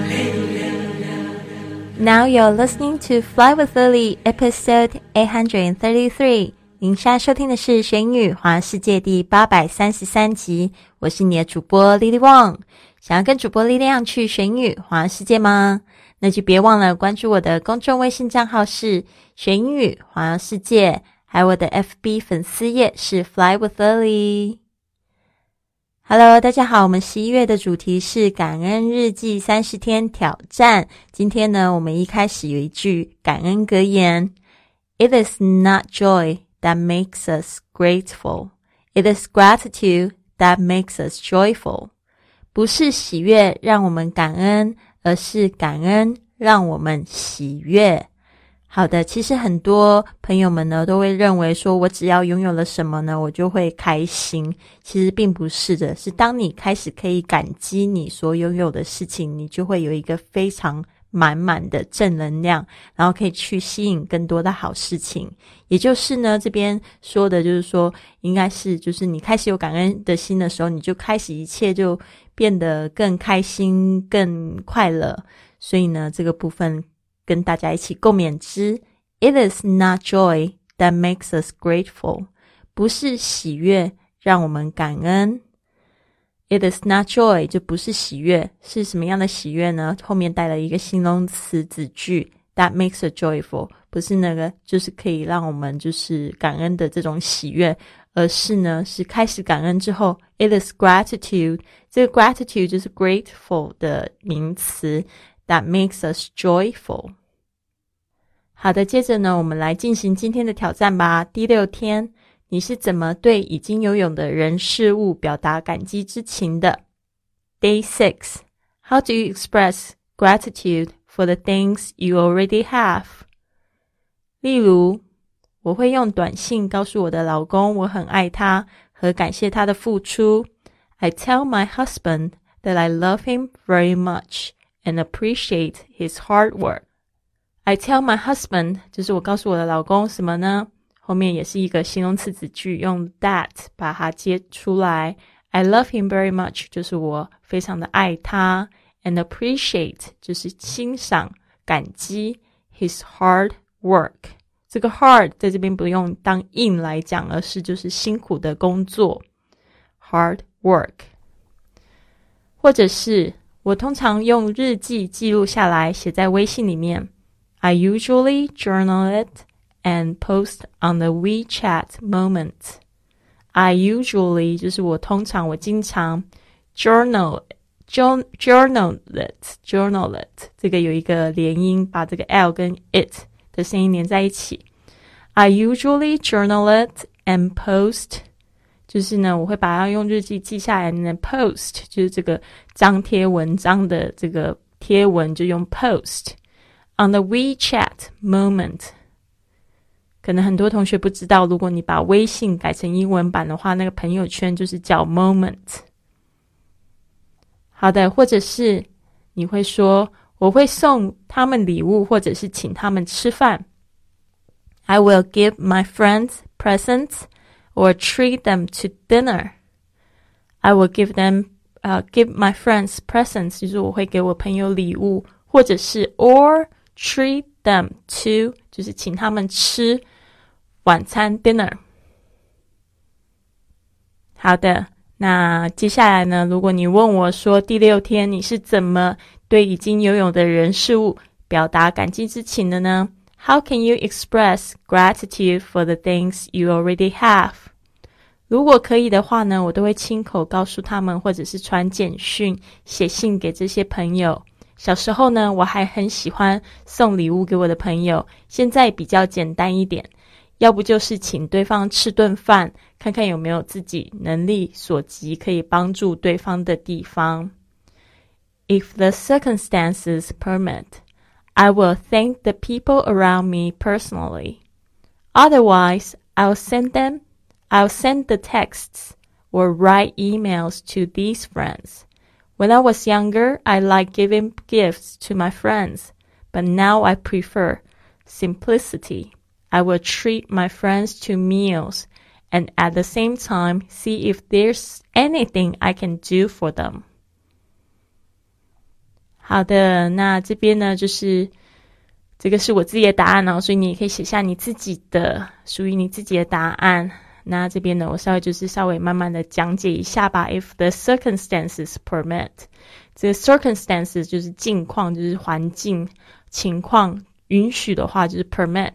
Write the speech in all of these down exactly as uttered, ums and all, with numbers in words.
Now you're listening to Fly with Lily, episode eight thirty-three. 您现在收听的是学英语环游世界第八百三十三集，我是你的主播 Lily Wong。想要跟主播力量去学英语环游世界吗？那就别忘了关注我的公众微信账号是学英语环游世界，还有我的 F B 粉丝页是 Fly with Lily。Hello， 大家好，我们十一月的主题是感恩日记三十天挑战。今天呢，我们一开始有一句感恩格言 ：It is not joy that makes us grateful. It is gratitude that makes us joyful. 不是喜悦让我们感恩，而是感恩让我们喜悦。好的，其实很多朋友们呢都会认为说我只要拥有了什么呢我就会开心，其实并不是的，是当你开始可以感激你所拥有的事情，你就会有一个非常满满的正能量，然后可以去吸引更多的好事情。也就是呢这边说的就是说应该是就是你开始有感恩的心的时候，你就开始一切就变得更开心更快乐。所以呢这个部分跟大家一起共勉之。 It is not joy that makes us grateful. 不是喜悦让我们感恩。 It is not joy 就不是喜悦，是什么样的喜悦呢？后面带了一个形容词子句 that makes us joyful， 不是那个就是可以让我们就是感恩的这种喜悦，而是呢是开始感恩之后 It is gratitude， 这个 gratitude 就是 grateful 的名词that makes us joyful。 好的，接着呢我们来进行今天的挑战吧。第六天，你是怎么对已经拥有的人事物表达感激之情的？ Day six. How do you express gratitude for the things you already have? 例如，我会用短信告诉我的老公我很爱他和感谢他的付出。 I tell my husband that I love him very much and appreciate his hard work. I tell my husband 就是我告诉我的老公什么呢？后面也是一个形容词子句，用 that 把它接出来。 I love him very much 就是我非常的爱他， and appreciate 就是欣赏感激 his hard work。 这个 hard 在这边不用当 in 来讲，而是就是辛苦的工作 hard work。 或者是我通常用日记记录下来写在微信里面。 I usually journal it and post on the WeChat moment. I usually 就是我通常我经常 journal journal it journal it 这个有一个连音，把这个 L 跟 it 的声音连在一起。 I usually journal it and post 就是呢我会把它用日记记下来呢 post 就是这个张贴文章的这个贴文就用 post on the WeChat moment。可能很多同学不知道，如果你把微信改成英文版的话，那个朋友圈就是叫 moment。 好的，或者是你会说我会送他们礼物，或者是请他们吃饭。 I will give my friends presents or treat them to dinner. I will give them、uh, give my friends presents 就是我会给我朋友礼物，或者是 or treat them to 就是请他们吃晚餐 dinner。 好的，那接下来呢，如果你问我说第六天你是怎么对已经拥有的人事物表达感激之情的呢？ How can you express gratitude for the things you already have? 如果可以的话呢，我都会亲口告诉他们，或者是传简讯写信给这些朋友。小时候呢我还很喜欢送礼物给我的朋友，现在比较简单一点，要不就是请对方吃顿饭，看看有没有自己能力所及可以帮助对方的地方。 If the circumstances permit, I will thank the people around me personally. Otherwise, I'll send them, I'll send the texts or write emails to these friends.When I was younger, I liked giving gifts to my friends, but now I prefer simplicity. I will treat my friends to meals and at the same time see if there's anything I can do for them. 好的，那这边呢就是这个是我自己的答案哦，所以你也可以写下你自己的属于你自己的答案。那这边呢我稍微就是稍微慢慢的讲解一下吧。 If the circumstances permit， 这个 circumstances 就是境况，就是环境情况允许的话就是 permit。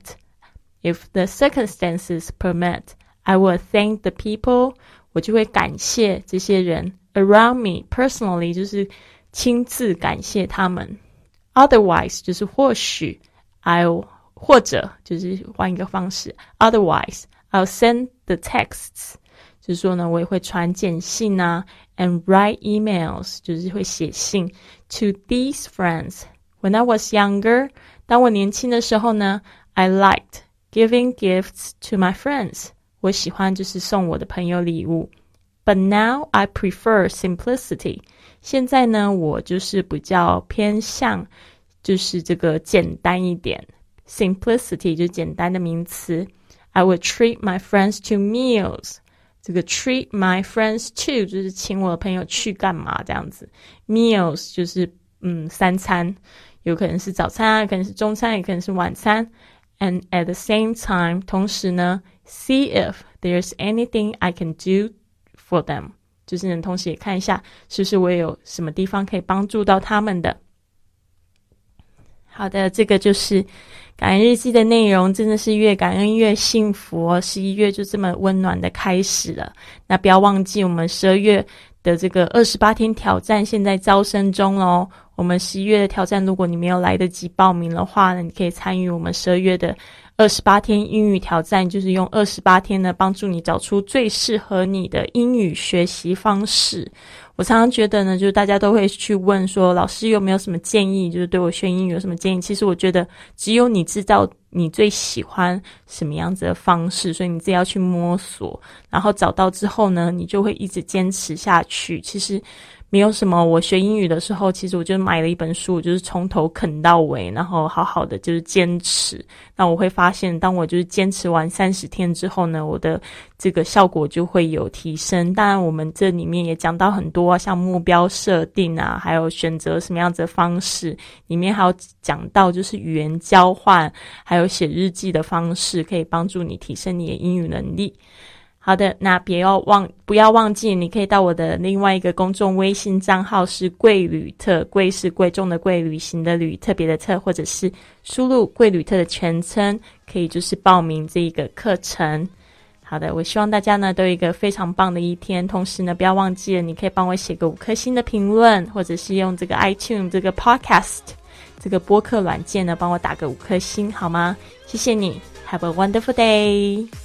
If the circumstances permit I will thank the people， 我就会感谢这些人 around me personally， 就是亲自感谢他们。 Otherwise 就是或许 I'll 或者就是换一个方式 Otherwise I'll send the texts， 就是说呢我也会传简讯啊 and write emails， 就是会写信 to these friends。 When I was younger， 当我年轻的时候呢 I liked giving gifts to my friends， 我喜欢就是送我的朋友礼物。 But now I prefer simplicity， 现在呢我就是比较偏向就是这个简单一点， simplicity 就是简单的名词。I would treat my friends to meals， 这个 treat my friends to 就是请我的朋友去干嘛这样子， meals 就是嗯三餐，有可能是早餐啊，可能是中餐，也可能是晚餐。And at the same time， 同时呢 see if there's anything I can do for them， 就是呢同时也看一下是不是我也有什么地方可以帮助到他们的。好的，这个就是感恩日记的内容，真的是越感恩越幸福哦，十一月就这么温暖的开始了。那不要忘记我们十二月的这个二十八天挑战现在招生中哦，我们十一月的挑战如果你没有来得及报名的话呢，你可以参与我们十二月的二十八天英语挑战，就是用二十八天呢帮助你找出最适合你的英语学习方式。我常常觉得呢，就是大家都会去问说老师有没有什么建议，就是对我学英语有什么建议。其实我觉得只有你知道你最喜欢什么样子的方式，所以你自己要去摸索，然后找到之后呢你就会一直坚持下去。其实没有什么，我学英语的时候其实我就买了一本书，就是从头啃到尾，然后好好的就是坚持。那我会发现当我就是坚持完三十天之后呢，我的这个效果就会有提升。当然我们这里面也讲到很多啊，像目标设定啊，还有选择什么样子的方式，里面还有讲到就是语言交换，还有写日记的方式，可以帮助你提升你的英语能力。好的，那别要忘不要忘记你可以到我的另外一个公众微信账号是贵旅特，贵是贵重的贵，旅行的旅，特别的特，或者是输入贵旅特的全称，可以就是报名这一个课程。好的，我希望大家呢都有一个非常棒的一天，同时呢不要忘记了你可以帮我写个五颗星的评论，或者是用这个 iTunes 这个 Podcast 这个播客软件呢帮我打个五颗星好吗？谢谢你， Have a wonderful day。